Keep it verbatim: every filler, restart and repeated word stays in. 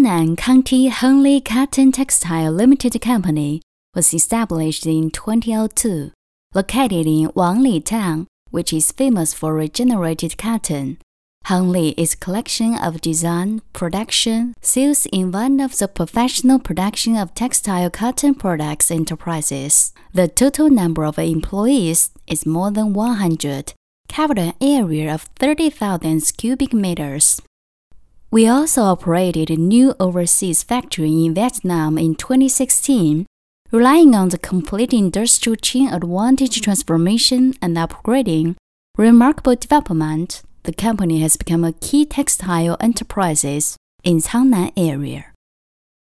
Changnan County Henley Cotton Textile Limited Company was established in twenty oh two, located in Wangli Town, which is famous for regenerated cotton. Henley is a collection of design, production, sales in one of the professional production of textile cotton products enterprises. The total number of employees is more than one hundred, covered an area of thirty thousand cubic meters. We also operated a new overseas factory in Vietnam in twenty sixteen. Relying on the complete industrial chain advantage transformation and upgrading, remarkable development, the company has become a key textile enterprise in Changnan area.